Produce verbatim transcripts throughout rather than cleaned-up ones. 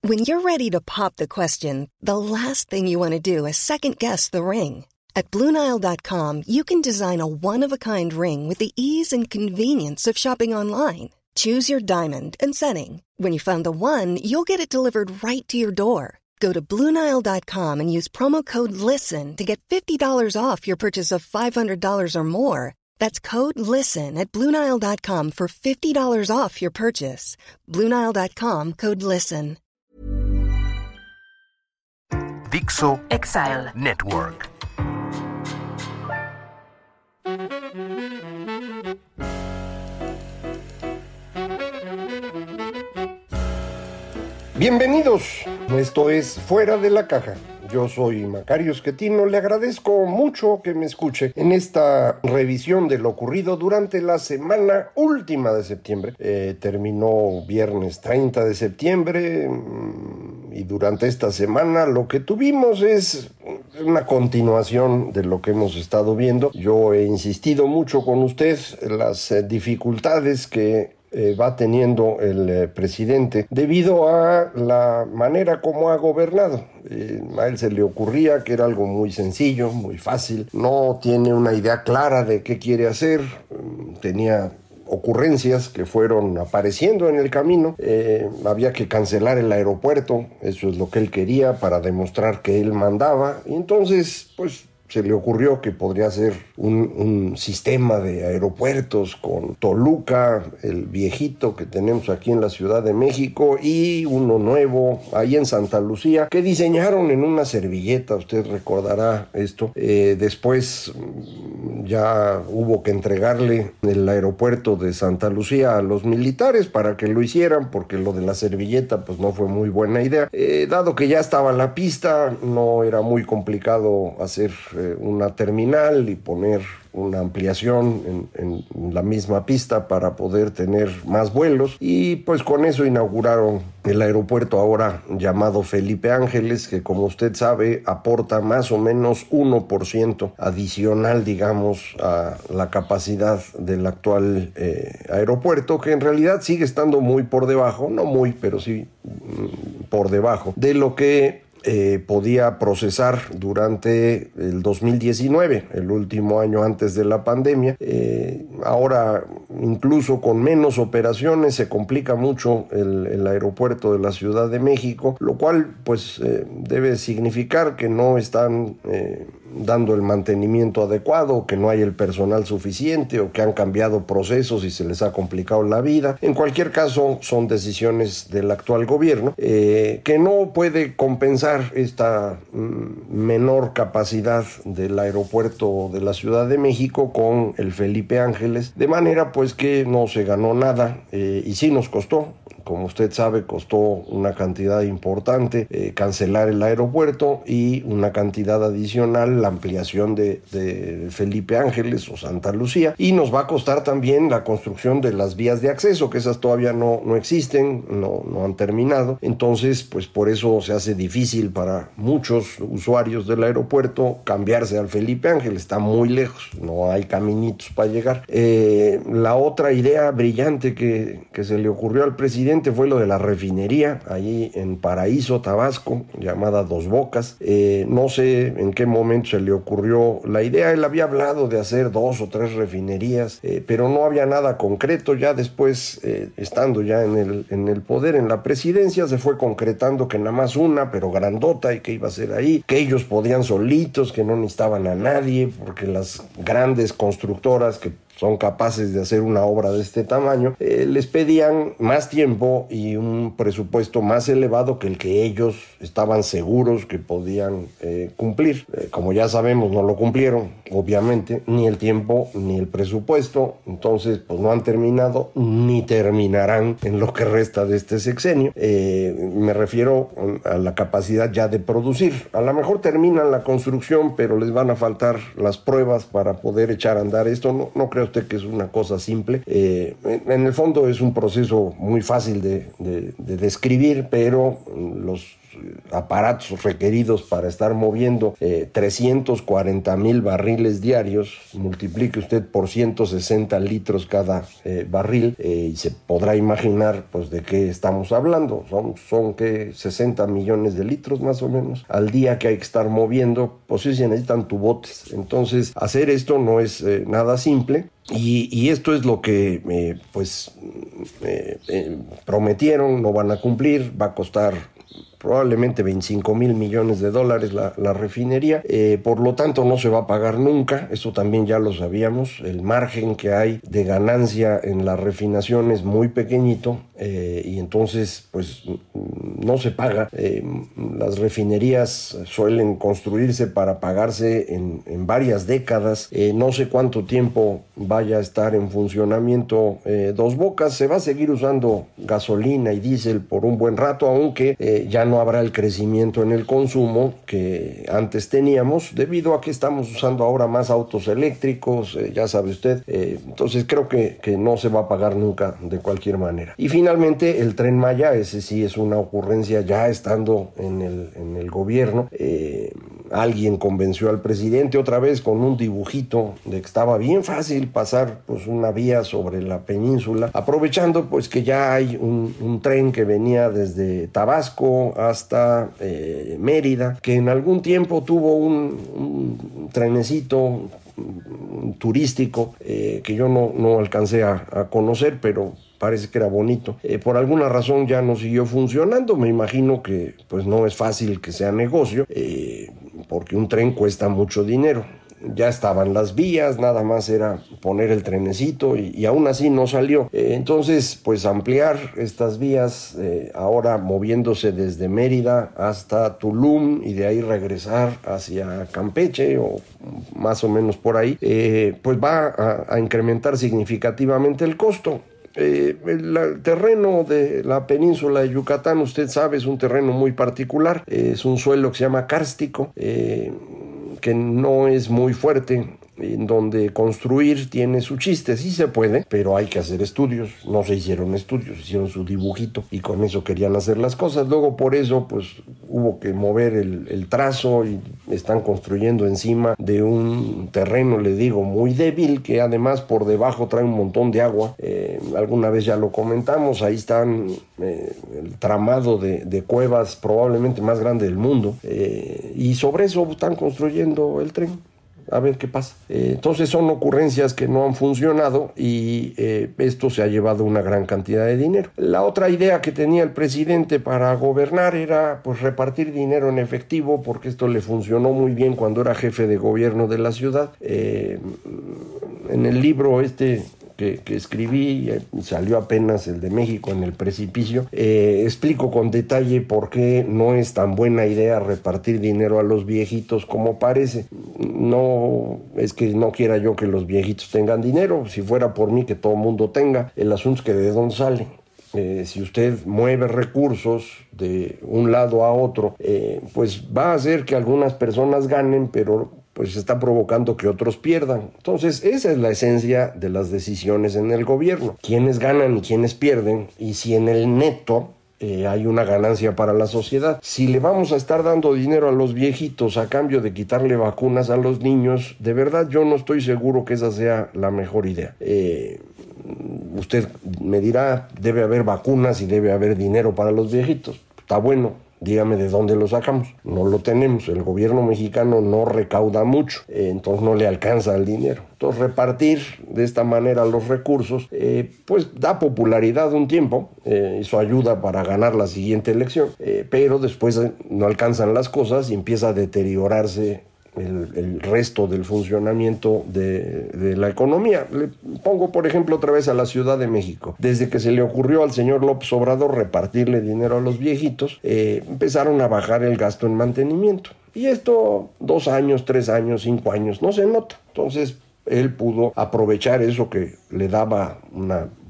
When you're ready to pop the question, the last thing you want to do is second-guess the ring. At Blue Nile dot com, you can design a one-of-a-kind ring with the ease and convenience of shopping online. Choose your diamond and setting. When you find the one, you'll get it delivered right to your door. Go to Blue Nile dot com and use promo code LISTEN to get fifty dollars off your purchase of five hundred dollars or more. That's code LISTEN at Blue Nile dot com for fifty dollars off your purchase. Blue Nile dot com, code LISTEN. Dixo Exile Network. Bienvenidos, esto es Fuera de la Caja. Yo soy Macario Schettino, le agradezco mucho que me escuche en esta revisión de lo ocurrido durante la semana última de septiembre. Eh, terminó viernes treinta de septiembre y durante esta semana lo que tuvimos es una continuación de lo que hemos estado viendo. Yo he insistido mucho con usted en las eh, dificultades que Eh, va teniendo el eh, presidente debido a la manera como ha gobernado. Eh, a él se le ocurría que era algo muy sencillo, muy fácil, no tiene una idea clara de qué quiere hacer, tenía ocurrencias que fueron apareciendo en el camino. Eh, había que cancelar el aeropuerto, eso es lo que él quería para demostrar que él mandaba, y entonces pues se le ocurrió que podría ser un, un sistema de aeropuertos con Toluca, el viejito que tenemos aquí en la Ciudad de México, y uno nuevo ahí en Santa Lucía, que diseñaron en una servilleta, usted recordará esto. Eh, después ya hubo que entregarle el aeropuerto de Santa Lucía a los militares para que lo hicieran, porque lo de la servilleta pues no fue muy buena idea. Eh, dado que ya estaba la pista, no era muy complicado hacer una terminal y poner una ampliación en, en la misma pista para poder tener más vuelos, y pues con eso inauguraron el aeropuerto ahora llamado Felipe Ángeles, que como usted sabe aporta más o menos uno por ciento adicional, digamos, a la capacidad del actual eh, aeropuerto, que en realidad sigue estando muy por debajo, no muy, pero sí mm, por debajo de lo que Eh, podía procesar durante el dos mil diecinueve, el último año antes de la pandemia. Eh, ahora, incluso con menos operaciones, se complica mucho el, el aeropuerto de la Ciudad de México, lo cual pues eh, debe significar que no están eh, dando el mantenimiento adecuado, que no hay el personal suficiente o que han cambiado procesos y se les ha complicado la vida. En cualquier caso, son decisiones del actual gobierno eh, que no puede compensar esta mm, menor capacidad del aeropuerto de la Ciudad de México con el Felipe Ángeles, de manera pues que no se ganó nada eh, y sí nos costó. Como usted sabe, costó una cantidad importante eh, cancelar el aeropuerto, y una cantidad adicional la ampliación de, de Felipe Ángeles o Santa Lucía, y nos va a costar también la construcción de las vías de acceso, que esas todavía no, no existen, no, no han terminado. Entonces pues por eso se hace difícil para muchos usuarios del aeropuerto cambiarse al Felipe Ángeles, está muy lejos, no hay caminitos para llegar. Eh, la otra idea brillante que, que se le ocurrió al presidente fue lo de la refinería ahí en Paraíso, Tabasco, llamada Dos Bocas. Eh, no sé en qué momento se le ocurrió la idea. Él había hablado de hacer dos o tres refinerías, eh, pero no había nada concreto. Ya después, eh, estando ya en el, en el poder, en la presidencia, se fue concretando que nada más una, pero grandota, y que iba a ser ahí, que ellos podían solitos, que no necesitaban a nadie, porque las grandes constructoras que son capaces de hacer una obra de este tamaño, eh, les pedían más tiempo y un presupuesto más elevado que el que ellos estaban seguros que podían eh, cumplir. Eh, como ya sabemos, no lo cumplieron, obviamente, ni el tiempo ni el presupuesto. Entonces, pues no han terminado ni terminarán en lo que resta de este sexenio. Eh, me refiero a la capacidad ya de producir. A lo mejor terminan la construcción, pero les van a faltar las pruebas para poder echar a andar esto. No, no creo suerte que es una cosa simple. Eh, en, en el fondo es un proceso muy fácil de, de, de describir, pero los aparatos requeridos para estar moviendo eh, trescientos cuarenta mil barriles diarios, multiplique usted por ciento sesenta litros cada eh, barril eh, y se podrá imaginar pues de qué estamos hablando. Son, son que sesenta millones de litros más o menos al día que hay que estar moviendo, pues sí se necesitan tubotes. Entonces hacer esto no es eh, nada simple. Y, y esto es lo que eh, pues eh, eh, prometieron, no van a cumplir, va a costar probablemente veinticinco mil millones de dólares la, la refinería, eh, por lo tanto no se va a pagar nunca, eso también ya lo sabíamos, el margen que hay de ganancia en la refinación es muy pequeñito eh, y entonces pues no se paga. Eh, las refinerías suelen construirse para pagarse en, en varias décadas, eh, no sé cuánto tiempo vaya a estar en funcionamiento eh, Dos Bocas, se va a seguir usando gasolina y diésel por un buen rato, aunque eh, ya no no habrá el crecimiento en el consumo que antes teníamos, debido a que estamos usando ahora más autos eléctricos, eh, ya sabe usted, eh, entonces creo que, que no se va a pagar nunca de cualquier manera. Y finalmente el Tren Maya, ese sí es una ocurrencia ya estando en el, en el gobierno. Eh, alguien convenció al presidente otra vez con un dibujito de que estaba bien fácil pasar pues una vía sobre la península, aprovechando pues que ya hay un, un tren que venía desde Tabasco hasta eh, Mérida, que en algún tiempo tuvo un, un trenecito turístico eh, que yo no, no alcancé a, a conocer, pero parece que era bonito. Eh, por alguna razón ya no siguió funcionando. Me imagino que pues no es fácil que sea negocio, eh, porque un tren cuesta mucho dinero. Ya estaban las vías, nada más era poner el trenecito y, y aún así no salió. Eh, entonces, pues ampliar estas vías, eh, ahora moviéndose desde Mérida hasta Tulum y de ahí regresar hacia Campeche o más o menos por ahí, eh, pues va a, a incrementar significativamente el costo. Eh, el, el terreno de la península de Yucatán, usted sabe, es un terreno muy particular, eh, es un suelo que se llama kárstico, eh, que no es muy fuerte, en donde construir tiene su chiste, sí se puede, pero hay que hacer estudios. No se hicieron estudios, hicieron su dibujito y con eso querían hacer las cosas. Luego por eso pues hubo que mover el, el trazo y están construyendo encima de un terreno, le digo, muy débil, que además por debajo trae un montón de agua. Eh, alguna vez ya lo comentamos, ahí están eh, el tramado de, de cuevas probablemente más grande del mundo, eh, y sobre eso están construyendo el tren. A ver qué pasa. Eh, entonces son ocurrencias que no han funcionado y eh, esto se ha llevado una gran cantidad de dinero. La otra idea que tenía el presidente para gobernar era pues repartir dinero en efectivo, porque esto le funcionó muy bien cuando era jefe de gobierno de la ciudad. Eh, en el libro este que, que escribí, eh, salió apenas el de México en el precipicio, eh, explico con detalle por qué no es tan buena idea repartir dinero a los viejitos como parece. No es que no quiera yo que los viejitos tengan dinero, si fuera por mí que todo el mundo tenga, el asunto es que de dónde sale. Eh, si usted mueve recursos de un lado a otro, eh, pues va a hacer que algunas personas ganen, pero pues está provocando que otros pierdan. Entonces esa es la esencia de las decisiones en el gobierno: quiénes ganan y quiénes pierden, y si en el neto Eh, hay una ganancia para la sociedad. Si le vamos a estar dando dinero a los viejitos a cambio de quitarle vacunas a los niños, de verdad yo no estoy seguro que esa sea la mejor idea. Eh, usted me dirá, debe haber vacunas y debe haber dinero para los viejitos. Está bueno, dígame de dónde lo sacamos. No lo tenemos, el gobierno mexicano no recauda mucho, eh, entonces no le alcanza el dinero. Entonces repartir de esta manera los recursos, eh, pues da popularidad un tiempo, eh, eso ayuda para ganar la siguiente elección, eh, pero después no alcanzan las cosas y empieza a deteriorarse El, el resto del funcionamiento de, de la economía. Le pongo por ejemplo otra vez a la Ciudad de México. Desde que se le ocurrió al señor López Obrador repartirle dinero a los viejitos, eh, empezaron a bajar el gasto en mantenimiento, y esto dos años, tres años, cinco años no se nota. Entonces él pudo aprovechar eso que le daba una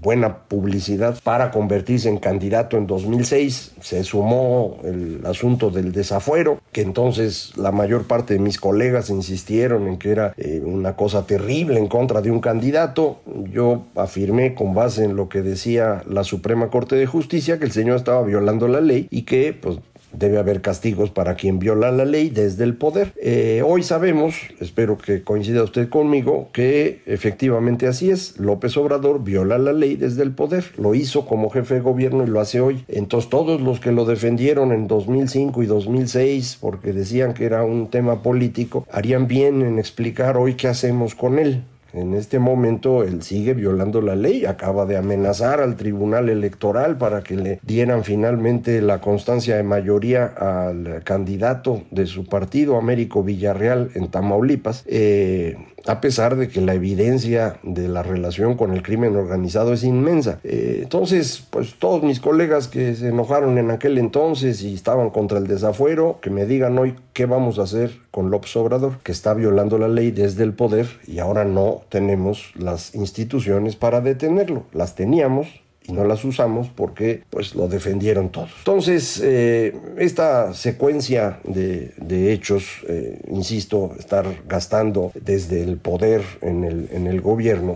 buena publicidad para convertirse en candidato en dos mil seis. Se sumó el asunto del desafuero, que entonces la mayor parte de mis colegas insistieron en que era eh, una cosa terrible en contra de un candidato. Yo afirmé, con base en lo que decía la Suprema Corte de Justicia, que el señor estaba violando la ley y que pues debe haber castigos para quien viola la ley desde el poder. Eh, hoy sabemos, espero que coincida usted conmigo, que efectivamente así es. López Obrador viola la ley desde el poder. Lo hizo como jefe de gobierno y lo hace hoy. Entonces todos los que lo defendieron en dos mil cinco y dos mil seis porque decían que era un tema político, harían bien en explicar hoy qué hacemos con él. En este momento él sigue violando la ley, acaba de amenazar al Tribunal Electoral para que le dieran finalmente la constancia de mayoría al candidato de su partido, Américo Villarreal, en Tamaulipas, eh, a pesar de que la evidencia de la relación con el crimen organizado es inmensa. Eh, entonces, pues todos mis colegas que se enojaron en aquel entonces y estaban contra el desafuero, que me digan hoy qué vamos a hacer con López Obrador, que está violando la ley desde el poder y ahora no tenemos las instituciones para detenerlo. Las teníamos y no las usamos porque pues lo defendieron todos. Entonces, eh, esta secuencia de, de hechos, eh, insisto, estar gastando desde el poder en el, en el gobierno,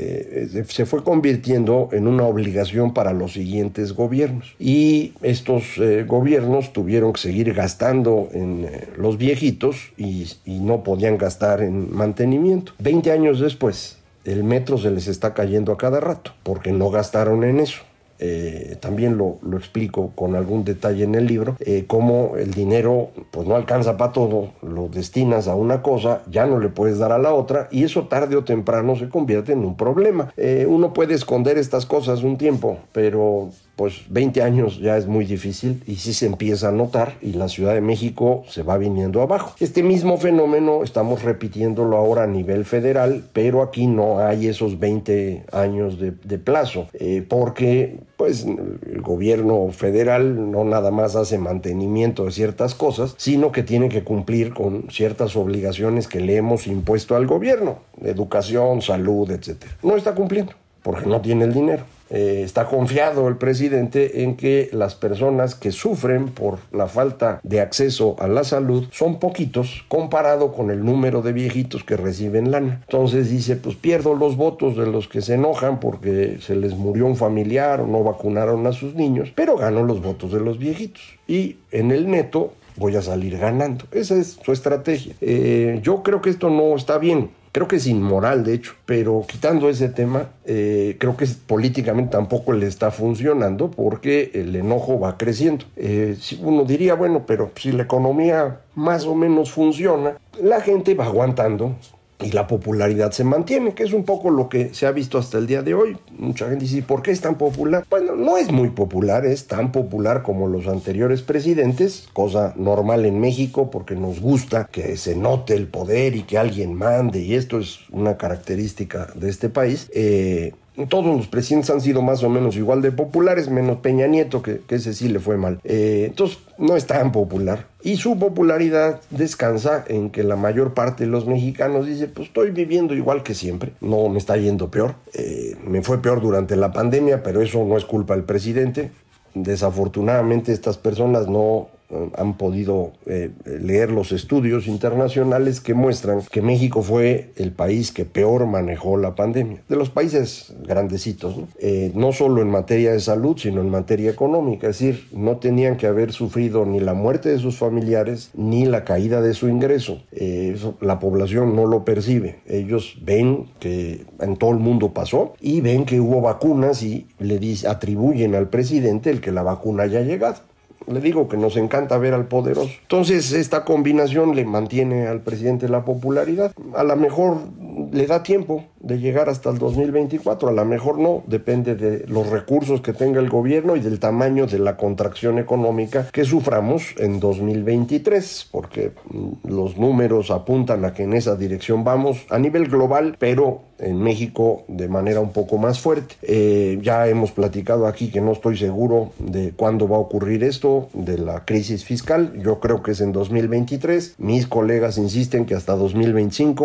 eh, se fue convirtiendo en una obligación para los siguientes gobiernos. Y estos eh, gobiernos tuvieron que seguir gastando en eh, los viejitos y, y no podían gastar en mantenimiento. Veinte años después, el metro se les está cayendo a cada rato, porque no gastaron en eso. Eh, también lo, lo explico con algún detalle en el libro, eh, cómo el dinero pues no alcanza para todo, lo destinas a una cosa, ya no le puedes dar a la otra, y eso tarde o temprano se convierte en un problema. Eh, uno puede esconder estas cosas un tiempo, pero pues veinte años ya es muy difícil y sí se empieza a notar y la Ciudad de México se va viniendo abajo. Este mismo fenómeno estamos repitiéndolo ahora a nivel federal, pero aquí no hay esos veinte años de, de plazo, eh, porque pues el gobierno federal no nada más hace mantenimiento de ciertas cosas, sino que tiene que cumplir con ciertas obligaciones que le hemos impuesto al gobierno, educación, salud, etcétera. No está cumpliendo porque no tiene el dinero. Eh, está confiado el presidente en que las personas que sufren por la falta de acceso a la salud son poquitos comparado con el número de viejitos que reciben lana. Entonces dice, pues pierdo los votos de los que se enojan porque se les murió un familiar o no vacunaron a sus niños, pero gano los votos de los viejitos y en el neto voy a salir ganando. Esa es su estrategia. Eh, yo creo que esto no está bien. Creo que es inmoral, de hecho, pero quitando ese tema, eh, creo que políticamente tampoco le está funcionando porque el enojo va creciendo. Eh, si uno diría, bueno, pero si la economía más o menos funciona, la gente va aguantando y la popularidad se mantiene, que es un poco lo que se ha visto hasta el día de hoy. Mucha gente dice, ¿por qué es tan popular? Bueno, no es muy popular, es tan popular como los anteriores presidentes, cosa normal en México porque nos gusta que se note el poder y que alguien mande, y esto es una característica de este país. Eh, Todos los presidentes han sido más o menos igual de populares, menos Peña Nieto, que, que ese sí le fue mal. Eh, entonces, no es tan popular. Y su popularidad descansa en que la mayor parte de los mexicanos dice, pues estoy viviendo igual que siempre, no me está yendo peor. Eh, me fue peor durante la pandemia, pero eso no es culpa del presidente. Desafortunadamente, estas personas no han podido eh, leer los estudios internacionales que muestran que México fue el país que peor manejó la pandemia, de los países grandecitos, ¿no? Eh, no solo en materia de salud, sino en materia económica, es decir, no tenían que haber sufrido ni la muerte de sus familiares, ni la caída de su ingreso. Eh, eso, la población no lo percibe, ellos ven que en todo el mundo pasó, y ven que hubo vacunas y le dice, atribuyen al presidente el que la vacuna haya llegado. Le digo que nos encanta ver al poderoso. Entonces, esta combinación le mantiene al presidente la popularidad. A lo mejor le da tiempo de llegar hasta el dos mil veinticuatro, a lo mejor no, depende de los recursos que tenga el gobierno y del tamaño de la contracción económica que suframos en dos mil veintitrés, porque los números apuntan a que en esa dirección vamos a nivel global, pero en México de manera un poco más fuerte. Eh, ya hemos platicado aquí que no estoy seguro de cuándo va a ocurrir esto, de la crisis fiscal. Yo creo que es en dos mil veintitrés. Mis colegas insisten que hasta dos mil veinticinco.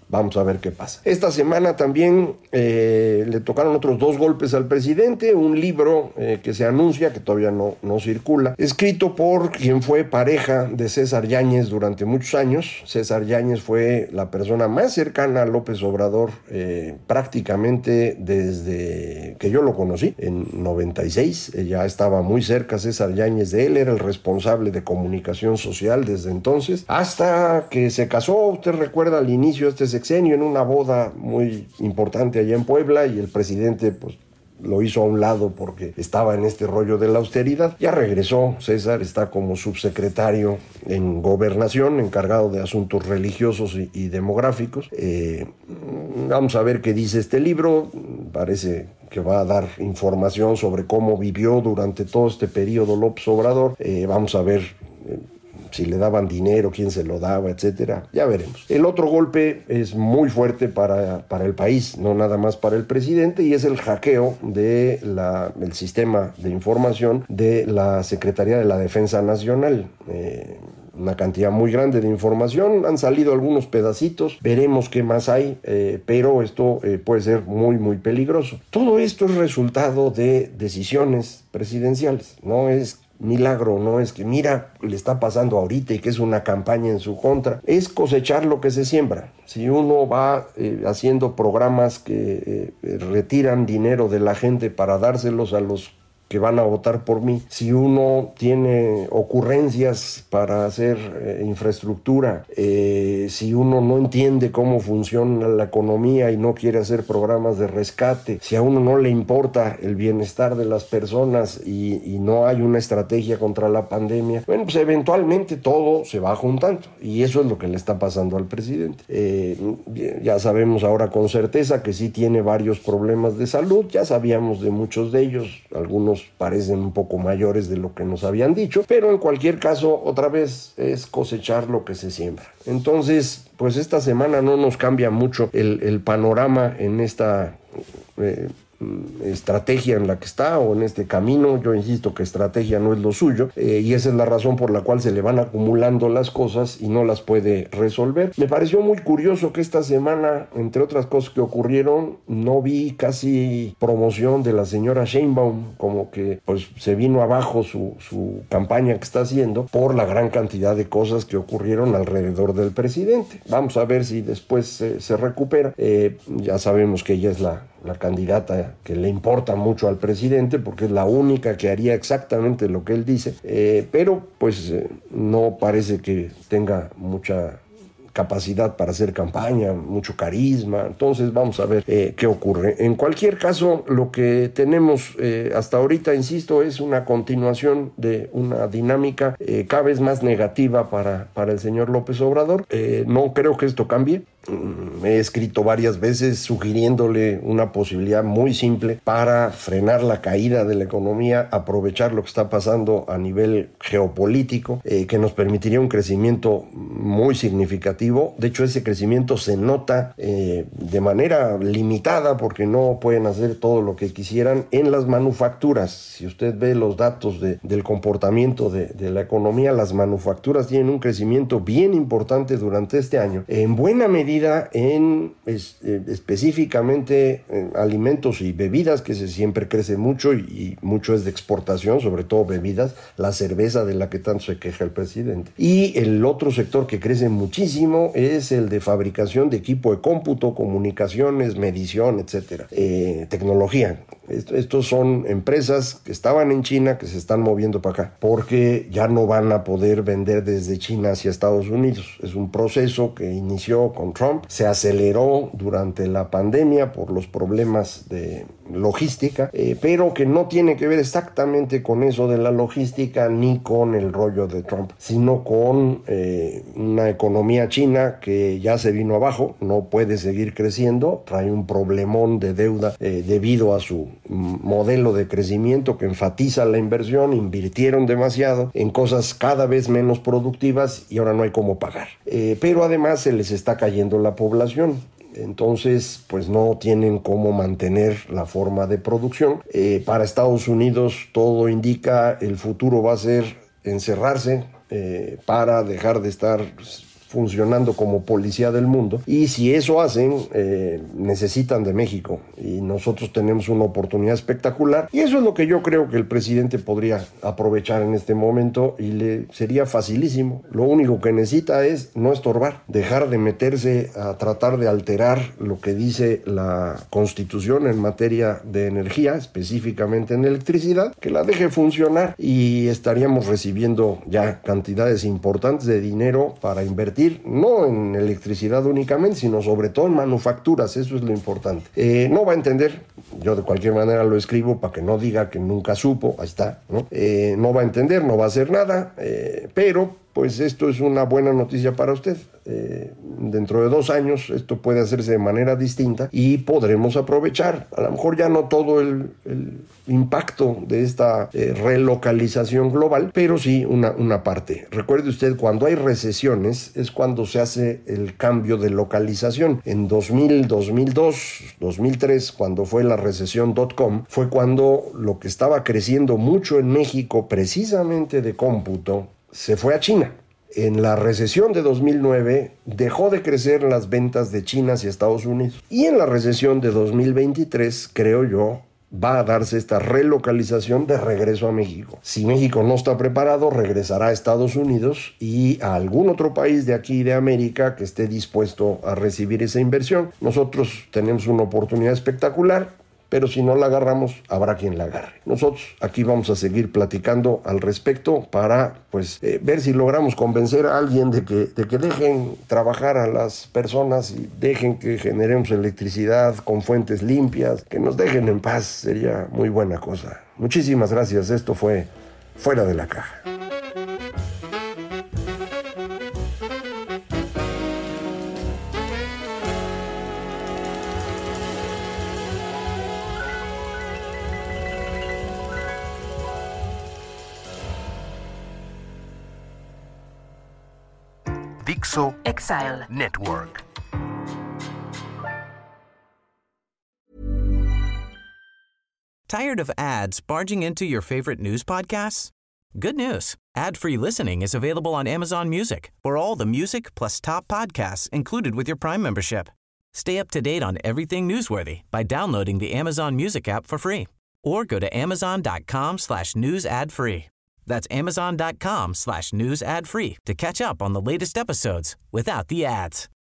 vamos a ver qué pasa. Esta semana también eh, le tocaron otros dos golpes al presidente, un libro eh, que se anuncia, que todavía no, no circula, escrito por quien fue pareja de César Yáñez durante muchos años. César Yáñez fue la persona más cercana a López Obrador eh, prácticamente desde que yo lo conocí, en noventa y seis, ya estaba muy cerca César Yáñez de él, era el responsable de comunicación social desde entonces, hasta que se casó, usted recuerda, al inicio de este sexenio, en una boda muy importante allá en Puebla, y el presidente pues lo hizo a un lado porque estaba en este rollo de la austeridad. Ya regresó César, está como subsecretario en Gobernación, encargado de asuntos religiosos y, y demográficos. Eh, vamos a ver qué dice este libro. Parece que va a dar información sobre cómo vivió durante todo este periodo López Obrador. Eh, vamos a ver eh, si le daban dinero, quién se lo daba, etcétera. Ya veremos. El otro golpe es muy fuerte para, para el país, no nada más para el presidente, y es el hackeo de la, el sistema de información de la Secretaría de la Defensa Nacional. Eh, una cantidad muy grande de información, han salido algunos pedacitos, veremos qué más hay, eh, pero esto eh, puede ser muy muy peligroso. Todo esto es resultado de decisiones presidenciales, no es milagro, no es que mira, le está pasando ahorita y que es una campaña en su contra, es cosechar lo que se siembra. Si uno va eh, haciendo programas que eh, retiran dinero de la gente para dárselos a los que van a votar por mí, si uno tiene ocurrencias para hacer eh, infraestructura, eh, si uno no entiende cómo funciona la economía y no quiere hacer programas de rescate, si a uno no le importa el bienestar de las personas y, y no hay una estrategia contra la pandemia, bueno, pues eventualmente todo se va juntando, y eso es lo que le está pasando al presidente. Eh, ya sabemos ahora con certeza que sí tiene varios problemas de salud, ya sabíamos de muchos de ellos, algunos parecen un poco mayores de lo que nos habían dicho, pero en cualquier caso, otra vez, es cosechar lo que se siembra. Entonces, pues esta semana no nos cambia mucho el, el panorama en esta eh, estrategia en la que está, o en este camino. Yo insisto que estrategia no es lo suyo, eh, y esa es la razón por la cual se le van acumulando las cosas y no las puede resolver. Me pareció muy curioso que esta semana, entre otras cosas que ocurrieron, no vi casi promoción de la señora Sheinbaum, como que pues se vino abajo su, su campaña que está haciendo por la gran cantidad de cosas que ocurrieron alrededor del presidente. Vamos a ver si después eh, se recupera. Eh, ya sabemos que ella es la la candidata que le importa mucho al presidente, porque es la única que haría exactamente lo que él dice, eh, pero pues eh, no parece que tenga mucha capacidad para hacer campaña, mucho carisma. Entonces vamos a ver eh, qué ocurre. En cualquier caso, lo que tenemos eh, hasta ahorita, insisto, es una continuación de una dinámica eh, cada vez más negativa para, para el señor López Obrador. Eh, no creo que esto cambie. He escrito varias veces sugiriéndole una posibilidad muy simple para frenar la caída de la economía, aprovechar lo que está pasando a nivel geopolítico, eh, que nos permitiría un crecimiento muy significativo. De hecho, ese crecimiento se nota eh, de manera limitada, porque no pueden hacer todo lo que quisieran en las manufacturas. Si usted ve los datos de, del comportamiento de, de la economía, las manufacturas tienen un crecimiento bien importante durante este año, en buena medida en es, eh, específicamente en alimentos y bebidas, que se siempre crece mucho, y, y mucho es de exportación, sobre todo bebidas, la cerveza de la que tanto se queja el presidente. Y el otro sector que crece muchísimo es el de fabricación de equipo de cómputo, comunicaciones, medición, etcétera, eh, tecnología. Esto, estos son empresas que estaban en China, que se están moviendo para acá, porque ya no van a poder vender desde China hacia Estados Unidos. Es un proceso que inició con Trump, se aceleró durante la pandemia por los problemas de logística, eh, pero que no tiene que ver exactamente con eso de la logística ni con el rollo de Trump, sino con eh, una economía china que ya se vino abajo, no puede seguir creciendo, trae un problemón de deuda eh, debido a su modelo de crecimiento que enfatiza la inversión. Invirtieron demasiado en cosas cada vez menos productivas y ahora no hay cómo pagar, eh, pero además se les está cayendo la población. Entonces, pues no tienen cómo mantener la forma de producción. Eh, para Estados Unidos todo indica el futuro va a ser encerrarse eh, para dejar de estar funcionando como policía del mundo, y si eso hacen, eh, necesitan de México, y nosotros tenemos una oportunidad espectacular, y eso es lo que yo creo que el presidente podría aprovechar en este momento, y le sería facilísimo. Lo único que necesita es no estorbar, dejar de meterse a tratar de alterar lo que dice la Constitución en materia de energía, específicamente en electricidad, que la deje funcionar, y estaríamos recibiendo ya cantidades importantes de dinero para invertir, no en electricidad únicamente, sino sobre todo en manufacturas. Eso es lo importante. Eh, no va a entender, yo de cualquier manera lo escribo para que no diga que nunca supo, ahí está, ¿no? Eh, no va a entender, no va a hacer nada, eh, pero pues esto es una buena noticia para usted. Eh, dentro de dos años esto puede hacerse de manera distinta y podremos aprovechar, a lo mejor ya no todo el, el impacto de esta eh, relocalización global, pero sí una, una parte. Recuerde usted, cuando hay recesiones es cuando se hace el cambio de localización. En dos mil, dos mil dos, dos mil tres, cuando fue la recesión dot-com, fue cuando lo que estaba creciendo mucho en México, precisamente de cómputo, se fue a China. En la recesión de dos mil nueve dejó de crecer las ventas de China hacia Estados Unidos. Y en la recesión de dos mil veintitrés, creo yo, va a darse esta relocalización de regreso a México. Si México no está preparado, regresará a Estados Unidos y a algún otro país de aquí de América que esté dispuesto a recibir esa inversión. Nosotros tenemos una oportunidad espectacular, pero si no la agarramos, habrá quien la agarre. Nosotros aquí vamos a seguir platicando al respecto para pues eh, ver si logramos convencer a alguien de que, de que dejen trabajar a las personas y dejen que generemos electricidad con fuentes limpias, que nos dejen en paz. Sería muy buena cosa. Muchísimas gracias. Esto fue Fuera de la Caja. Dixo Exile Network. Tired of ads barging into your favorite news podcasts? Good news. Ad-free listening is available on Amazon Music for all the music plus top podcasts included with your Prime membership. Stay up to date on everything newsworthy by downloading the Amazon Music app for free or go to amazon.com slash news ad free. That's amazon.com slash news ad free to catch up on the latest episodes without the ads.